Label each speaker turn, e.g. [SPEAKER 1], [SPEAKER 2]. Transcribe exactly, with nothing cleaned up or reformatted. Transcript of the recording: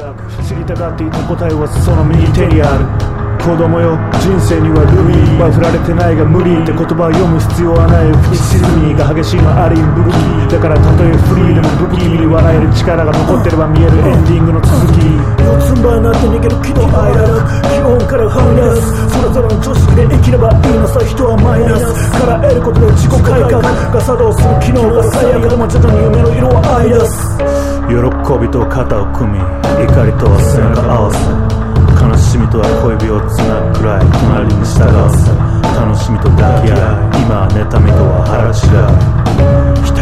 [SPEAKER 1] 知りたがっていた答えはその右手にある。子供よ、人生にはルビーは振られてないが無理って言葉を読む必要はない。不死みが激しいのある意味武器だから、たとえフリーでも不気味に笑える力が残ってれば見えるエンディングの続き。四つん這いになって逃げる喜怒哀楽、基本からはみ出す。それぞれの常識で生きればいいのさ。人はマイナスから得ることで自己改革が作動する。機能が最悪でも徐々に夢の色を合い出す。喜びと肩を組み、怒りとは背中合わせ、悲しみとは小指をつなぐくらい隣に従わせ、楽しみと抱き合い、今は妬みとは腹違い。